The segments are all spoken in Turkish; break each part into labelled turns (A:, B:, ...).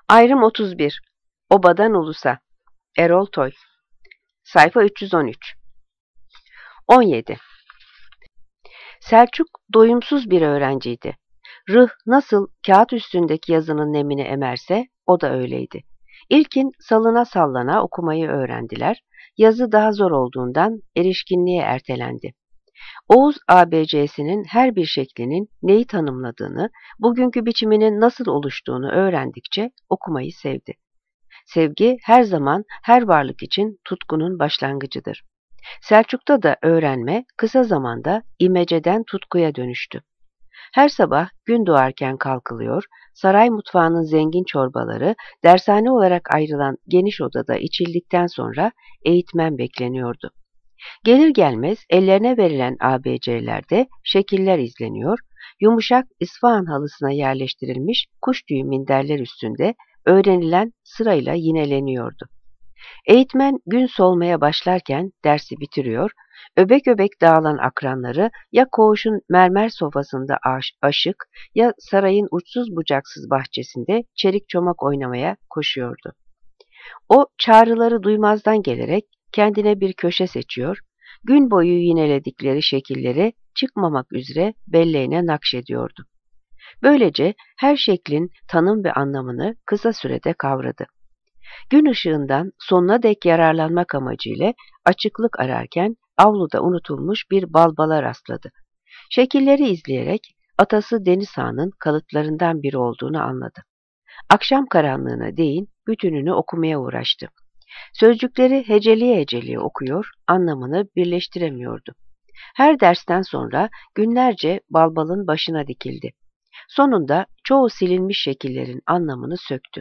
A: Ayrım 31. Obadan Ulusa. Erol Toy. Sayfa 313. 17. Selçuk doyumsuz bir öğrenciydi. Rıh nasıl kağıt üstündeki yazının nemini emerse o da öyleydi. İlkin salına sallana okumayı öğrendiler. Yazı daha zor olduğundan erişkinliğe ertelendi. Oğuz ABC'sinin her bir şeklinin neyi tanımladığını, bugünkü biçiminin nasıl oluştuğunu öğrendikçe okumayı sevdi. Sevgi her zaman her varlık için tutkunun başlangıcıdır. Selçuk'ta da öğrenme kısa zamanda imeceden tutkuya dönüştü. Her sabah gün doğarken kalkılıyor, saray mutfağının zengin çorbaları dershane olarak ayrılan geniş odada içildikten sonra eğitmen bekleniyordu. Gelir gelmez ellerine verilen ABC'lerde şekiller izleniyor, yumuşak İsfahan halısına yerleştirilmiş kuş tüyü minderler üstünde öğrenilen sırayla yineleniyordu. Eğitmen gün solmaya başlarken dersi bitiriyor, öbek öbek dağılan akranları ya koğuşun mermer sofasında aşık ya sarayın uçsuz bucaksız bahçesinde çelik çomak oynamaya koşuyordu. O çağrıları duymazdan gelerek kendine bir köşe seçiyor, gün boyu yineledikleri şekilleri çıkmamak üzere belleğine nakşediyordu. Böylece her şeklin tanım ve anlamını kısa sürede kavradı. Gün ışığından sonuna dek yararlanmak amacıyla açıklık ararken avluda unutulmuş bir balbala rastladı. Şekilleri izleyerek atası Deniz Ağa'nın kalıtlarından biri olduğunu anladı. Akşam karanlığına değin bütününü okumaya uğraştı. Sözcükleri heceliye heceliye okuyor, anlamını birleştiremiyordu. Her dersten sonra günlerce balbalın başına dikildi. Sonunda çoğu silinmiş şekillerin anlamını söktü.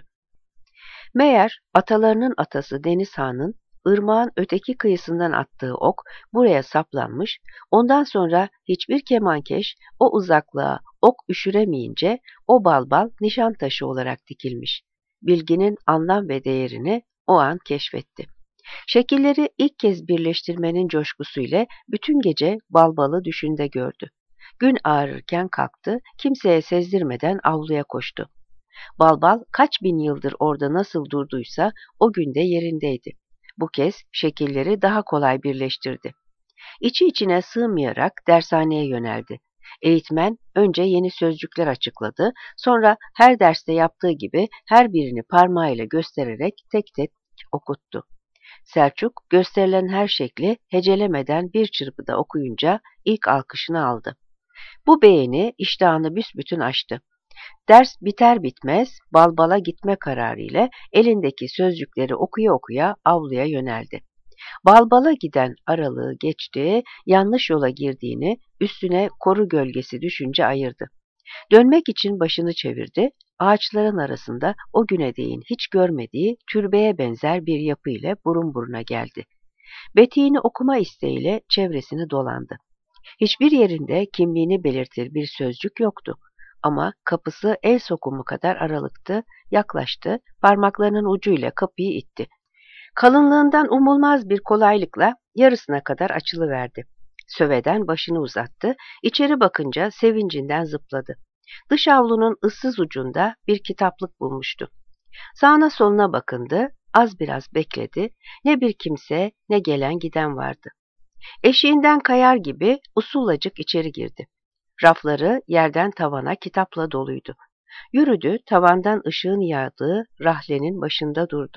A: Meğer atalarının atası Deniz Han'ın ırmağın öteki kıyısından attığı ok buraya saplanmış, ondan sonra hiçbir kemankeş o uzaklığa ok üşüremeyince o balbal nişan taşı olarak dikilmiş. Bilginin anlam ve değerini o an keşfetti. Şekilleri ilk kez birleştirmenin coşkusuyla bütün gece balbalı düşünde gördü. Gün ağarırken kalktı, kimseye sezdirmeden avluya koştu. Balbal kaç bin yıldır orada nasıl durduysa o günde yerindeydi. Bu kez şekilleri daha kolay birleştirdi. İçi içine sığmayarak dershaneye yöneldi. Eğitmen önce yeni sözcükler açıkladı, sonra her derste yaptığı gibi her birini parmağıyla göstererek tek tek okuttu. Selçuk gösterilen her şekli hecelemeden bir çırpıda okuyunca ilk alkışını aldı. Bu beğeni iştahını büsbütün açtı. Ders biter bitmez balbala gitme kararıyla elindeki sözcükleri okuya okuya avluya yöneldi. Balbala giden aralığı geçti, yanlış yola girdiğini üstüne koru gölgesi düşünce ayırdı. Dönmek için başını çevirdi, ağaçların arasında o güne değin hiç görmediği türbeye benzer bir yapı ile burun buruna geldi. Betiğini okuma isteğiyle çevresini dolandı. Hiçbir yerinde kimliğini belirtir bir sözcük yoktu. Ama kapısı el sokumu kadar aralıktı, yaklaştı, parmaklarının ucuyla kapıyı itti. Kalınlığından umulmaz bir kolaylıkla yarısına kadar açılıverdi. Söveden başını uzattı, içeri bakınca sevincinden zıpladı. Dış avlunun ıssız ucunda bir kitaplık bulmuştu. Sağına soluna bakındı, az biraz bekledi, ne bir kimse ne gelen giden vardı. Eşiğinden kayar gibi usullacık içeri girdi. Rafları yerden tavana kitapla doluydu. Yürüdü, tavandan ışığın yağdığı rahlenin başında durdu.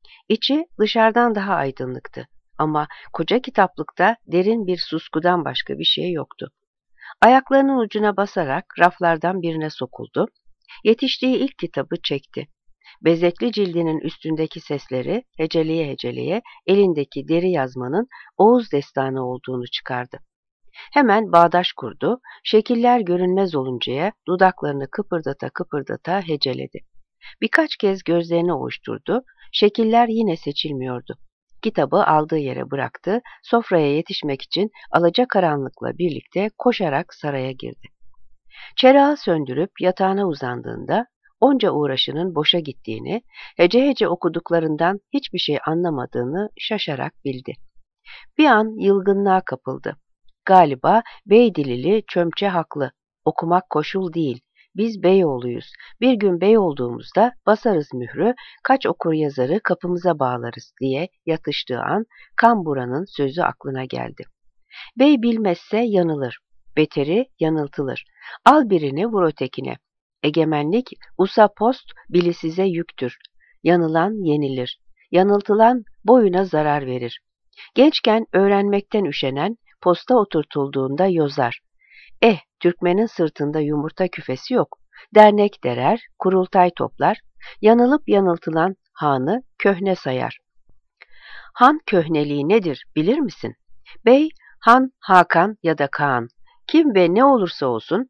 A: İçi dışarıdan daha aydınlıktı ama koca kitaplıkta derin bir suskudan başka bir şey yoktu. Ayaklarının ucuna basarak raflardan birine sokuldu. Yetiştiği ilk kitabı çekti. Bezekli cildinin üstündeki sesleri heceleye heceleye elindeki deri yazmanın Oğuz destanı olduğunu çıkardı. Hemen bağdaş kurdu, şekiller görünmez oluncaya dudaklarını kıpırdata kıpırdata heceledi. Birkaç kez gözlerini ovuşturdu, şekiller yine seçilmiyordu. Kitabı aldığı yere bıraktı, sofraya yetişmek için alacakaranlıkla birlikte koşarak saraya girdi. Çırağı söndürüp yatağına uzandığında onca uğraşının boşa gittiğini, hece hece okuduklarından hiçbir şey anlamadığını şaşarak bildi. Bir an yılgınlığa kapıldı. Galiba Beydilili çömçe haklı, okumak koşul değil, biz Beyoğlu'yuz. Bir gün bey olduğumuzda basarız mührü, kaç okur yazarı kapımıza bağlarız diye yatıştığı an Kambura'nın sözü aklına geldi. Bey bilmezse yanılır, beteri yanıltılır. Al birini vur ötekine. Egemenlik usa post bilisize yüktür. Yanılan yenilir. Yanıltılan boyuna zarar verir. Gençken öğrenmekten üşenen posta oturtulduğunda yozar. Türkmenin sırtında yumurta küfesi yok. Dernek derer, kurultay toplar. Yanılıp yanıltılan hanı köhne sayar. Han köhneliği nedir bilir misin? Bey, Han, Hakan ya da Kaan, kim ve ne olursa olsun,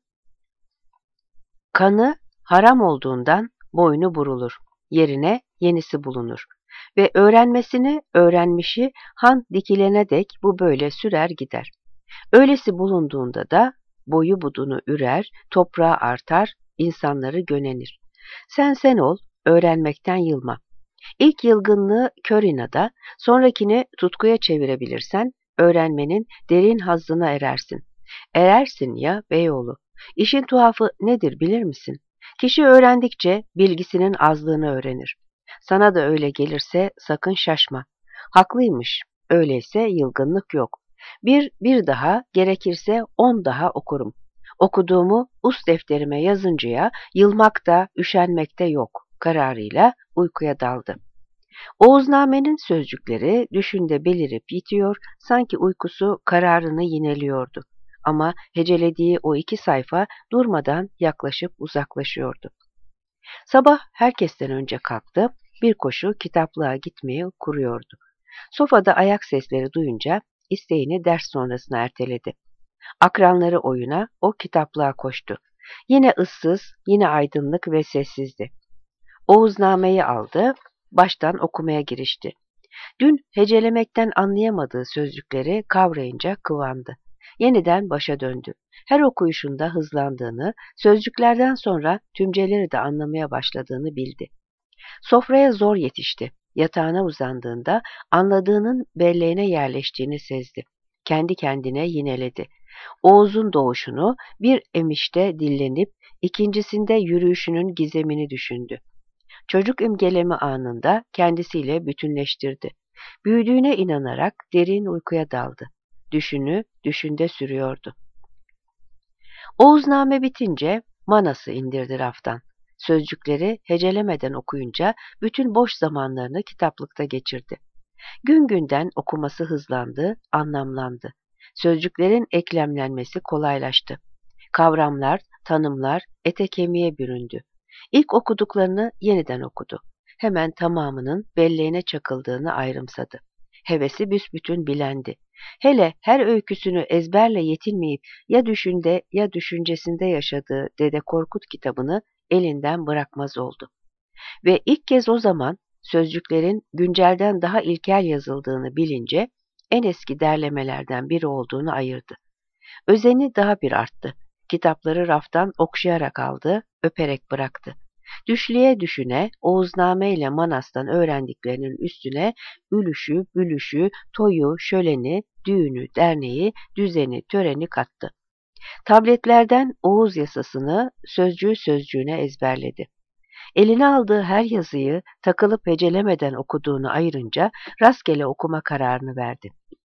A: kanı haram olduğundan boynu burulur. Yerine yenisi bulunur. Ve öğrenmesini, öğrenmişi han dikilene dek bu böyle sürer gider. Öylesi bulunduğunda da boyu budunu ürer, toprağı artar, insanları gönenir. Sen ol, öğrenmekten yılma. İlk yılgınlığı kör inada, sonrakini tutkuya çevirebilirsen, öğrenmenin derin hazzına erersin. Erersin ya beyoğlu. İşin tuhafı nedir bilir misin? Kişi öğrendikçe bilgisinin azlığını öğrenir. Sana da öyle gelirse sakın şaşma. Haklıymış. Öyleyse yılgınlık yok. Bir daha, gerekirse 10 daha okurum. Okuduğumu us defterime yazıncaya yılmak da, üşenmek de yok kararıyla uykuya daldı. Oğuznamenin sözcükleri düşünde belirip yitiyor, sanki uykusu kararını yineliyordu. Ama hecelediği o 2 sayfa durmadan yaklaşıp uzaklaşıyordu. Sabah herkesten önce kalktı, bir koşu kitaplığa gitmeye kuruyordu. Sofada ayak sesleri duyunca isteğini ders sonrasına erteledi. Akranları oyuna, o kitaplığa koştu. Yine ıssız, yine aydınlık ve sessizdi. Oğuznameyi aldı, baştan okumaya girişti. Dün hecelemekten anlayamadığı sözcükleri kavrayınca kıvandı. Yeniden başa döndü. Her okuyuşunda hızlandığını, sözcüklerden sonra tümceleri de anlamaya başladığını bildi. Sofraya zor yetişti. Yatağına uzandığında anladığının belleğine yerleştiğini sezdi. Kendi kendine yineledi. Oğuz'un doğuşunu bir emişte dillenip ikincisinde yürüyüşünün gizemini düşündü. Çocuk imgeleme anında kendisiyle bütünleştirdi. Büyüdüğüne inanarak derin uykuya daldı. Düşünü düşünde sürüyordu. Oğuzname bitince manası indirdi raftan. Sözcükleri hecelemeden okuyunca bütün boş zamanlarını kitaplıkta geçirdi. Gün günden okuması hızlandı, anlamlandı. Sözcüklerin eklemlenmesi kolaylaştı. Kavramlar, tanımlar ete kemiğe büründü. İlk okuduklarını yeniden okudu. Hemen tamamının belleğine çakıldığını ayrımsadı. Hevesi büsbütün bilendi. Hele her öyküsünü ezberle yetinmeyip ya düşünde ya düşüncesinde yaşadığı Dede Korkut kitabını elinden bırakmaz oldu. Ve ilk kez o zaman sözcüklerin güncelden daha ilkel yazıldığını bilince en eski derlemelerden biri olduğunu ayırdı. Özeni daha bir arttı. Kitapları raftan okşayarak aldı, öperek bıraktı. Düşleye düşüne, Oğuzname ile Manas'tan öğrendiklerinin üstüne ülüşü, bülüşü, toyu, şöleni, düğünü, derneği, düzeni, töreni kattı. Tabletlerden Oğuz yasasını sözcüğü sözcüğüne ezberledi. Eline aldığı her yazıyı takılıp hecelemeden okuduğunu ayırınca rastgele okuma kararını verdi.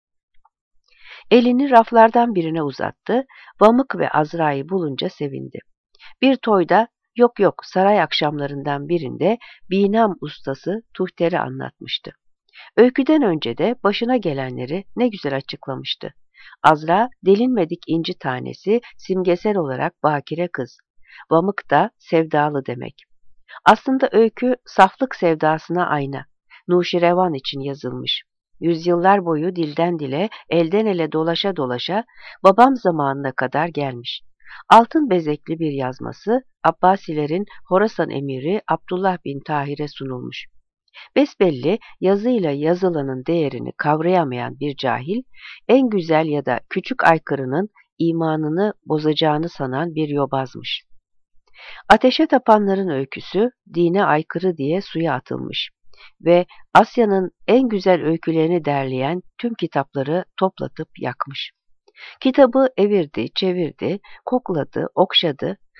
A: Elini raflardan birine uzattı, Vamık ve Azra'yı bulunca sevindi. Bir toyda, yok saray akşamlarından birinde Binam ustası Tuhter'i anlatmıştı. Öyküden önce de başına gelenleri ne güzel açıklamıştı. Azra, delinmedik inci tanesi, simgesel olarak bakire kız. Vamık da sevdalı demek. Aslında öykü saflık sevdasına ayna. Nuşirevan için yazılmış. Yüzyıllar boyu dilden dile, elden ele dolaşa dolaşa babam zamanına kadar gelmiş. Altın bezekli bir yazması Abbasilerin Horasan emiri Abdullah bin Tahir'e sunulmuş. Besbelli yazıyla yazılanın değerini kavrayamayan bir cahil, en güzel ya da küçük aykırının imanını bozacağını sanan bir yobazmış. Ateşe tapanların öyküsü dine aykırı diye suya atılmış ve Asya'nın en güzel öykülerini derleyen tüm kitapları toplatıp yakmış. Kitabı evirdi, çevirdi, kokladı, okşadı,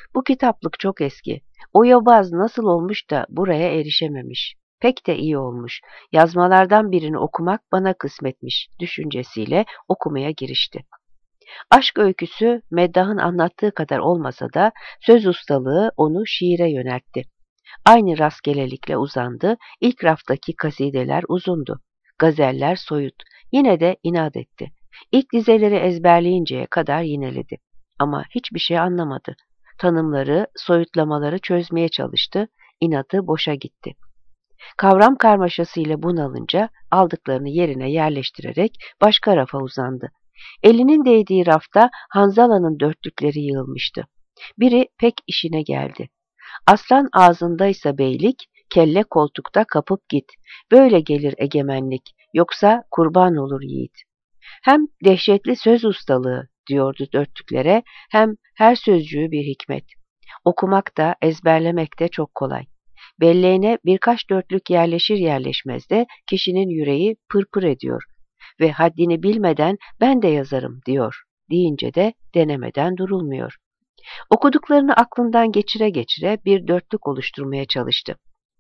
A: Bu kitaplık çok eski. O yobaz nasıl olmuş da buraya erişememiş. Pek de iyi olmuş. Yazmalardan birini okumak bana kısmetmiş düşüncesiyle okumaya girişti. Aşk öyküsü Meddah'ın anlattığı kadar olmasa da söz ustalığı onu şiire yöneltti. Aynı rastgelelikle uzandı, ilk raftaki kasideler uzundu. Gazeller soyut, yine de inat etti. İlk dizeleri ezberleyinceye kadar yineledi. Ama hiçbir şey anlamadı. Tanımları, soyutlamaları çözmeye çalıştı, inadı boşa gitti. Kavram karmaşasıyla bunalınca aldıklarını yerine yerleştirerek başka rafa uzandı. Elinin değdiği rafta Hanzala'nın dörtlükleri yığılmıştı. Biri pek işine geldi. Aslan ağzındaysa beylik, kelle koltukta kapıp git. Böyle gelir egemenlik, yoksa kurban olur yiğit. Hem dehşetli söz ustalığı diyordu dörtlüklere, hem her sözcüğü bir hikmet. Okumak da ezberlemek de çok kolay. Belleğine birkaç dörtlük yerleşir yerleşmez de kişinin yüreği pırpır ediyor ve haddini bilmeden ben de yazarım diyor deyince de denemeden durulmuyor. Okuduklarını aklından geçire geçire bir dörtlük oluşturmaya çalıştı.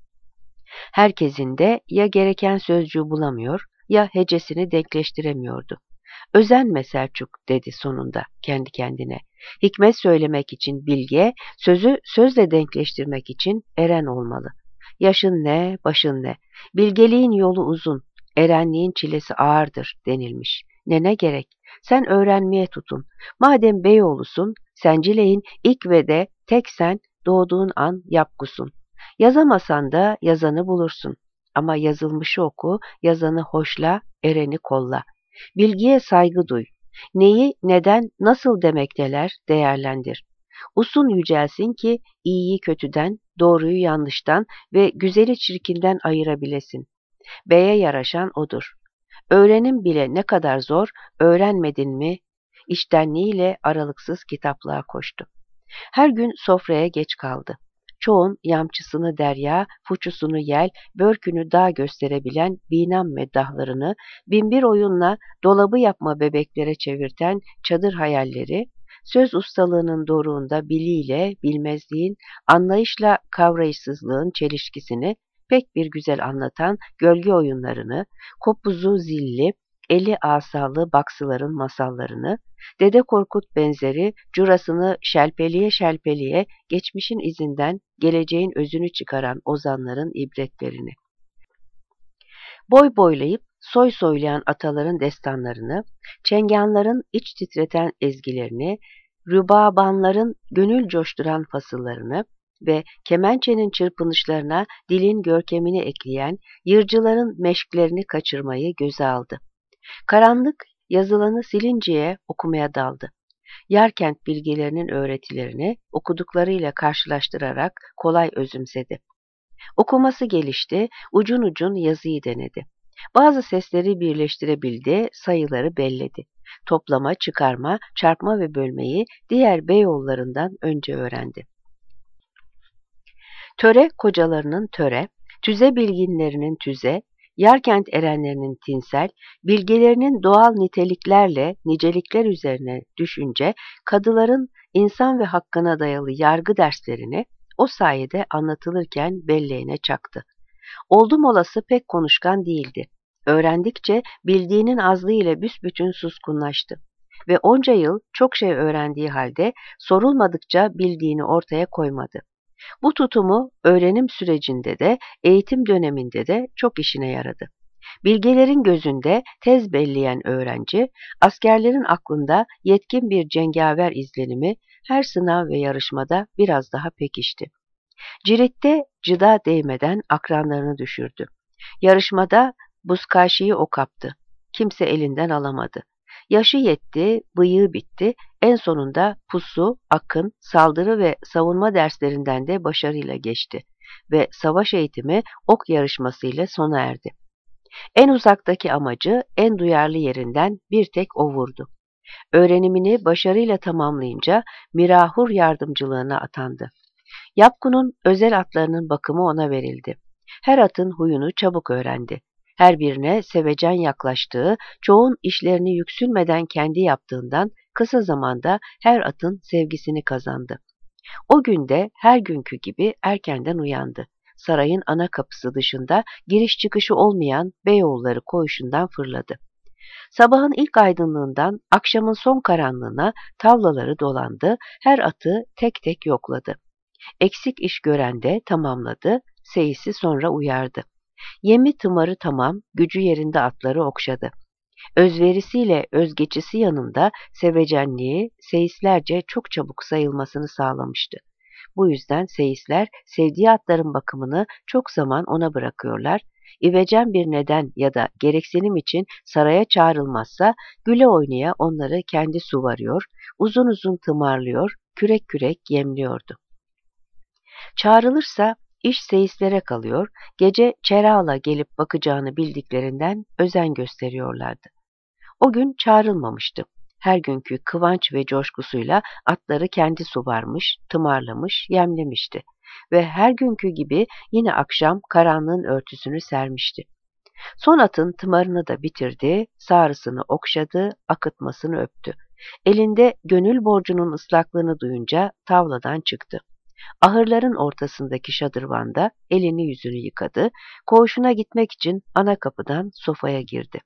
A: Herkesin de ya gereken sözcüğü bulamıyor ya hecesini denkleştiremiyordu. Özenme Selçuk dedi sonunda kendi kendine. Hikmet söylemek için bilge, sözü sözle denkleştirmek için eren olmalı. Yaşın ne, başın ne? Bilgeliğin yolu uzun, erenliğin çilesi ağırdır denilmiş. Ne gerek? Sen öğrenmeye tutun. Madem beyoğlusun, sencileyin ilk ve de tek sen doğduğun an yapgusun. Yazamasan da yazanı bulursun. Ama yazılmışı oku, yazanı hoşla, ereni kolla. Bilgiye saygı duy. Neyi, neden, nasıl demekteler değerlendir. Usun yücelsin ki iyiyi kötüden, doğruyu yanlıştan ve güzeli çirkinden ayırabilesin. Beye yaraşan odur. Öğrenim bile ne kadar zor, öğrenmedin mi? İştenliğiyle aralıksız kitaplığa koştu. Her gün sofraya geç kaldı. Çoğun yamçısını derya, fuçusunu yel, börkünü dağ gösterebilen binam meddahlarını, binbir oyunla dolabı yapma bebeklere çevirten çadır hayalleri, söz ustalığının doruğunda biliyle bilmezliğin, anlayışla kavrayışsızlığın çelişkisini pek bir güzel anlatan gölge oyunlarını, kopuzu zilli, eli asalı baksıların masallarını, Dede Korkut benzeri curasını şelpeliye şelpeliye geçmişin izinden geleceğin özünü çıkaran ozanların ibretlerini. Boy boylayıp soy soylayan ataların destanlarını, çenganların iç titreten ezgilerini, rübabanların gönül coşturan fasıllarını ve kemençenin çırpınışlarına dilin görkemini ekleyen yırcıların meşklerini kaçırmayı göze aldı. Karanlık yazılanı silinceye okumaya daldı. Yarkent bilgelerinin öğretilerini okuduklarıyla karşılaştırarak kolay özümsedi. Okuması gelişti, ucun ucun yazıyı denedi. Bazı sesleri birleştirebildi, sayıları belledi. Toplama, çıkarma, çarpma ve bölmeyi diğer beyoğullarından önce öğrendi. Töre kocalarının töre, tüze bilginlerinin tüze, Yarkent erenlerinin tinsel, bilgelerinin doğal niteliklerle nicelikler üzerine düşünce, kadıların insan ve hakkına dayalı yargı derslerini o sayede anlatılırken belleğine çaktı. Oldum olası pek konuşkan değildi. Öğrendikçe bildiğinin azlığı ile büsbütün suskunlaştı. Ve onca yıl çok şey öğrendiği halde sorulmadıkça bildiğini ortaya koymadı. Bu tutumu öğrenim sürecinde de eğitim döneminde de çok işine yaradı. Bilgelerin gözünde tez belleyen öğrenci, askerlerin aklında yetkin bir cengaver izlenimi her sınav ve yarışmada biraz daha pekişti. Cirit'te cıda değmeden akranlarını düşürdü. Yarışmada Buzkaşi'yi o kaptı. Kimse elinden alamadı. Yaşı yetti, bıyığı bitti, en sonunda pusu, akın, saldırı ve savunma derslerinden de başarıyla geçti ve savaş eğitimi ok yarışmasıyla sona erdi. En uzaktaki amacı en duyarlı yerinden bir tek o vurdu. Öğrenimini başarıyla tamamlayınca Mirahur yardımcılığına atandı. Yapkun'un özel atlarının bakımı ona verildi. Her atın huyunu çabuk öğrendi. Her birine sevecen yaklaştığı, çoğun işlerini yüksülmeden kendi yaptığından kısa zamanda her atın sevgisini kazandı. O gün de her günkü gibi erkenden uyandı. Sarayın ana kapısı dışında giriş çıkışı olmayan Beyoğulları koğuşundan fırladı. Sabahın ilk aydınlığından akşamın son karanlığına tavlaları dolandı, her atı tek tek yokladı. Eksik iş gören de tamamladı, seyisi sonra uyardı. Yemi tımarı tamam, gücü yerinde atları okşadı. Özverisiyle özgeçisi yanında sevecenliği seyislerce çok çabuk sayılmasını sağlamıştı. Bu yüzden seyisler sevdiği atların bakımını çok zaman ona bırakıyorlar, ivecen bir neden ya da gereksinim için saraya çağrılmazsa güle oynaya onları kendi suvarıyor, uzun uzun tımarlıyor, kürek kürek yemliyordu. Çağrılırsa iş seyislere kalıyor, gece çerağla gelip bakacağını bildiklerinden özen gösteriyorlardı. O gün çağrılmamıştı. Her günkü kıvanç ve coşkusuyla atları kendi suvarmış, tımarlamış, yemlemişti ve her günkü gibi yine akşam karanlığın örtüsünü sermişti. Son atın tımarını da bitirdi, sağrısını okşadı, akıtmasını öptü. Elinde gönül borcunun ıslaklığını duyunca tavladan çıktı. Ahırların ortasındaki şadırvanda elini yüzünü yıkadı, koğuşuna gitmek için ana kapıdan sofaya girdi.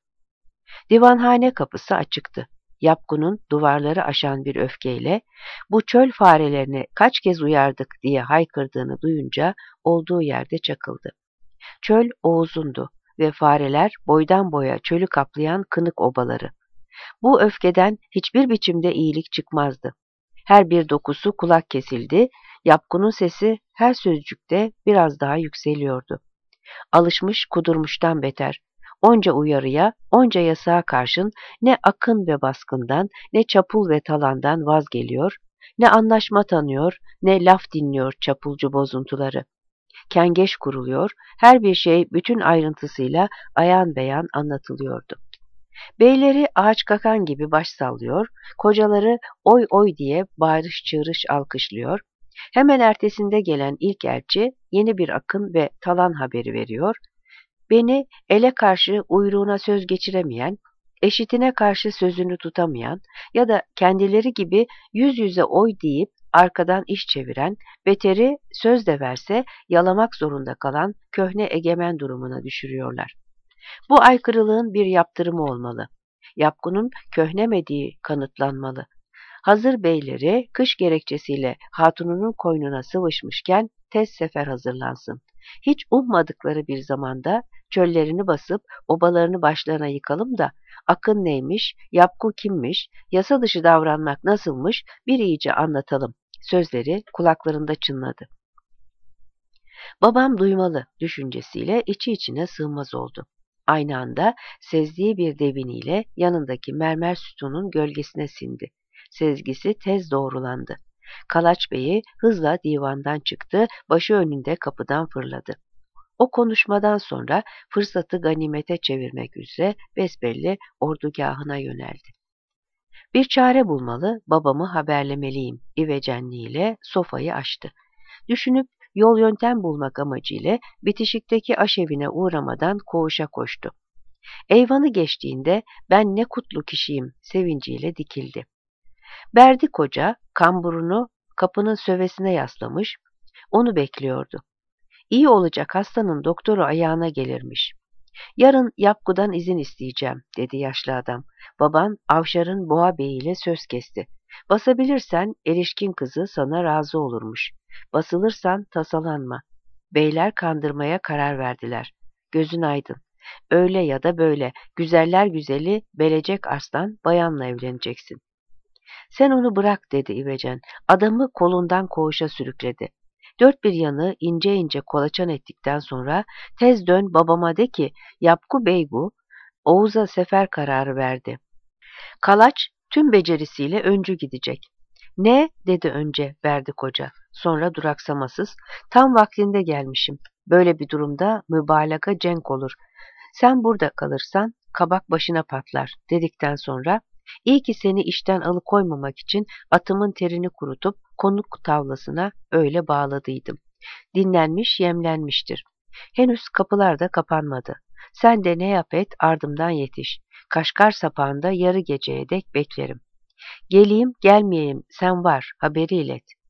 A: Divanhane kapısı açıktı. Yapgun'un duvarları aşan bir öfkeyle "Bu çöl farelerini kaç kez uyardık" diye haykırdığını duyunca olduğu yerde çakıldı. Çöl Oğuz'undu ve fareler boydan boya çölü kaplayan kınık obaları. Bu öfkeden hiçbir biçimde iyilik çıkmazdı. Her bir dokusu kulak kesildi, Yapgun'un sesi her sözcükte biraz daha yükseliyordu. Alışmış kudurmuştan beter. Onca uyarıya, onca yasağa karşın ne akın ve baskından, ne çapul ve talandan vazgeliyor, ne anlaşma tanıyor, ne laf dinliyor çapulcu bozuntuları. Kengeş kuruluyor, her bir şey bütün ayrıntısıyla ayan beyan anlatılıyordu. Beyleri ağaç kakan gibi baş sallıyor, kocaları oy oy diye bağırış çığırış alkışlıyor. Hemen ertesinde gelen ilk elçi yeni bir akın ve talan haberi veriyor. Beni ele karşı uyruğuna söz geçiremeyen, eşitine karşı sözünü tutamayan ya da kendileri gibi yüz yüze oy deyip arkadan iş çeviren, beteri söz de verse yalamak zorunda kalan köhne egemen durumuna düşürüyorlar. Bu aykırılığın bir yaptırımı olmalı. Yapgunun köhnemediği kanıtlanmalı. Hazır beyleri kış gerekçesiyle hatununun koynuna sıvışmışken tez sefer hazırlansın. Hiç ummadıkları bir zamanda çöllerini basıp obalarını başlarına yıkalım da akın neymiş, yapku kimmiş, yasa dışı davranmak nasılmış bir iyice anlatalım. Sözleri kulaklarında çınladı. Babam duymalı düşüncesiyle içi içine sığmaz oldu. Aynı anda sezdiği bir deviniyle yanındaki mermer sütunun gölgesine sindi. Sezgisi tez doğrulandı. Kalaç Bey'i hızla divandan çıktı, başı önünde kapıdan fırladı. O konuşmadan sonra fırsatı ganimete çevirmek üzere besbelli ordugahına yöneldi. Bir çare bulmalı, babamı haberlemeliyim ivecenliğiyle sofayı açtı. Düşünüp yol yöntem bulmak amacıyla bitişikteki aşevine uğramadan koğuşa koştu. Eyvanı geçtiğinde ben ne kutlu kişiyim sevinciyle dikildi. Berdi koca kamburunu kapının sövesine yaslamış, onu bekliyordu. İyi olacak hastanın doktoru ayağına gelirmiş. Yarın Yapgu'dan izin isteyeceğim, dedi yaşlı adam. Baban Avşar'ın Boğa Bey ile söz kesti. Basabilirsen erişkin kızı sana razı olurmuş. Basılırsan tasalanma. Beyler kandırmaya karar verdiler. Gözün aydın. Öyle ya da böyle güzeller güzeli Belecek Arslan bayanla evleneceksin. Sen onu bırak, dedi İvecen. Adamı kolundan koğuşa sürükledi. Dört bir yanı ince ince kolaçan ettikten sonra tez dön babama de ki Yapku Beygu Oğuz'a sefer kararı verdi. Kalaç tüm becerisiyle öncü gidecek. Ne, dedi önce Berdi koca. Sonra duraksamasız, tam vaktinde gelmişim. Böyle bir durumda mübalağa cenk olur. Sen burada kalırsan kabak başına patlar, dedikten sonra iyi ki seni işten alıkoymamak için atımın terini kurutup konuk tavlasına öyle bağladıydım. Dinlenmiş yemlenmiştir. Henüz kapılar da kapanmadı. Sen de ne yap et ardımdan yetiş. Kaşgar sapağında yarı geceye dek beklerim. Geleyim gelmeyeyim sen var haberi ilet.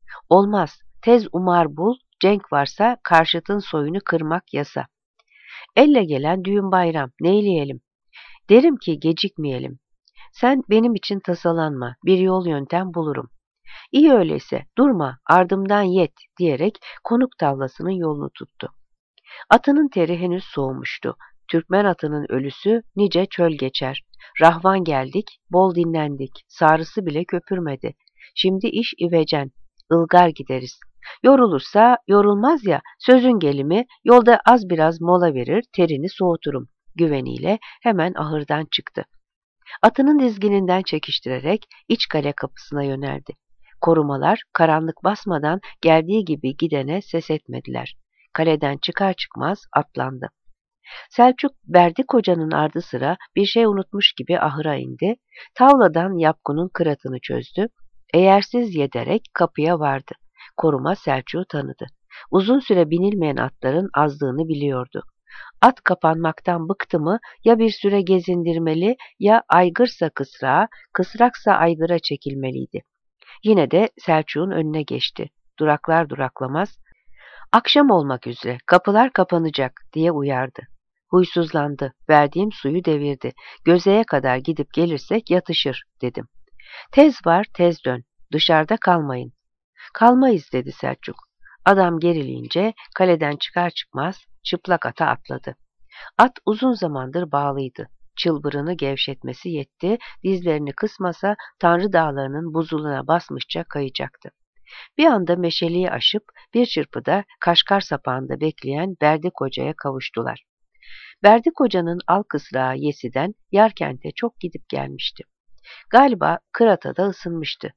A: Olmaz, tez umar bul, cenk varsa karşıtın soyunu kırmak yasa. Elle gelen düğün bayram, neyleyelim? Derim ki gecikmeyelim. Sen benim için tasalanma, bir yol yöntem bulurum. İyi öyleyse, durma, ardımdan yet diyerek konuk tavlasının yolunu tuttu. Atının teri henüz soğumuştu. Türkmen atının ölüsü nice çöl geçer. Rahvan geldik, bol dinlendik, sarısı bile köpürmedi. Şimdi iş ivecen, ılgar gideriz. Yorulursa yorulmaz ya, sözün gelimi yolda az biraz mola verir, terini soğuturum güveniyle hemen ahırdan çıktı. Atının dizgininden çekiştirerek iç kale kapısına yöneldi. Korumalar karanlık basmadan geldiği gibi gidene ses etmediler. Kaleden çıkar çıkmaz atlandı. Selçuk Berdik Hoca'nın ardı sıra bir şey unutmuş gibi ahıra indi. Tavladan yapkunun kıratını çözdü. Eğersiz yederek kapıya vardı. Koruma Selçuk'u tanıdı. Uzun süre binilmeyen atların azdığını biliyordu. At kapanmaktan bıktı mı ya bir süre gezindirmeli ya aygırsa kısrağa, kısraksa aygıra çekilmeliydi. Yine de Selçuk'un önüne geçti. Duraklar duraklamaz, akşam olmak üzere, kapılar kapanacak diye uyardı. Huysuzlandı, verdiğim suyu devirdi. Gözeye kadar gidip gelirsek yatışır dedim. Tez var, tez dön, dışarıda kalmayın. Kalmayız dedi Selçuk. Adam gerileyince kaleden çıkar çıkmaz çıplak ata atladı. At uzun zamandır bağlıydı. Çılbırını gevşetmesi yetti, dizlerini kısmasa Tanrı dağlarının buzuluna basmışça kayacaktı. Bir anda meşeliği aşıp bir çırpıda Kaşgar sapağında bekleyen Berdik Hoca'ya kavuştular. Berdik Hoca'nın al kısrağı Yesi'den Yarkent'e çok gidip gelmişti. Galiba Kırat'a da ısınmıştı.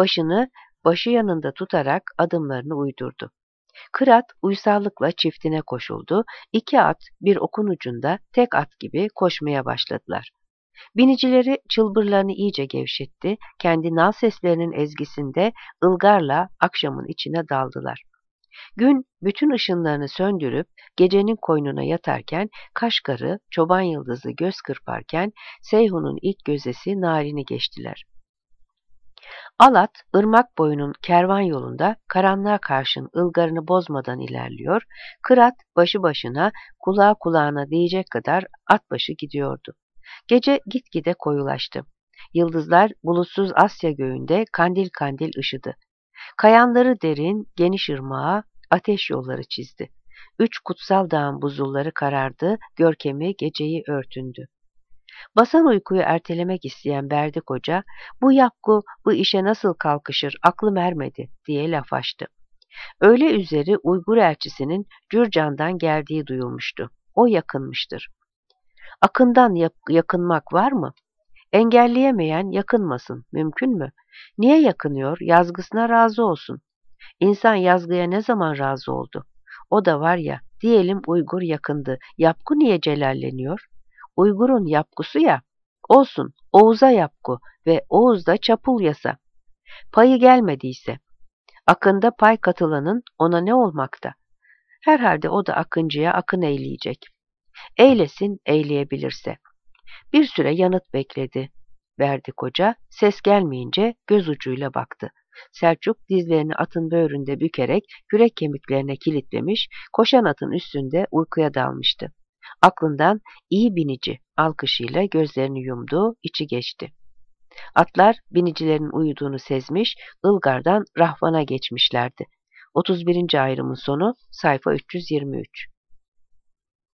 A: Başı yanında tutarak adımlarını uydurdu. Kırat uysallıkla çiftine koşuldu. İki at bir okun ucunda tek at gibi koşmaya başladılar. Binicileri çılbırlarını iyice gevşetti, kendi nal seslerinin ezgisinde ılgarla akşamın içine daldılar. Gün bütün ışınlarını söndürüp gecenin koynuna yatarken Kaşgar'ı çoban yıldızı göz kırparken Seyhun'un ilk gözesi Narin'i geçtiler. Alat, ırmak boyunun kervan yolunda karanlığa karşın ılgarını bozmadan ilerliyor, Kırat başı başına, kulağı kulağına değecek kadar at başı gidiyordu. Gece gitgide koyulaştı. Yıldızlar bulutsuz Asya göğünde kandil kandil ışıdı. Kayanları derin, geniş ırmağa ateş yolları çizdi. Üç kutsal dağın buzulları karardı, görkemi geceyi örtündü. Basan uykuyu ertelemek isteyen Berdik Hoca, bu yapgu bu işe nasıl kalkışır aklım ermedi diye laf açtı. Öğle üzeri Uygur elçisinin Cürcan'dan geldiği duyulmuştu. O yakınmıştır. Akından yakınmak var mı? Engelleyemeyen yakınmasın, mümkün mü? Niye yakınıyor? Yazgısına razı olsun. İnsan yazgıya ne zaman razı oldu? O da var ya, diyelim Uygur yakındı, yapgu niye celalleniyor? Uygur'un yapgusu ya, olsun Oğuz'a yapgu ve Oğuz'da çapul yasa. Payı gelmediyse, akında pay katılanın ona ne olmakta? Herhalde o da akıncıya akın eyleyecek. Eylesin eyleyebilirse. Bir süre yanıt bekledi. Verdi koca, ses gelmeyince göz ucuyla baktı. Selçuk dizlerini atın böğründe bükerek kürek kemiklerine kilitlemiş, koşan atın üstünde uykuya dalmıştı. Aklından iyi binici alkışıyla gözlerini yumdu, içi geçti. Atlar binicilerin uyuduğunu sezmiş, Ilgar'dan Rahvan'a geçmişlerdi. 31. ayrımın sonu sayfa 323.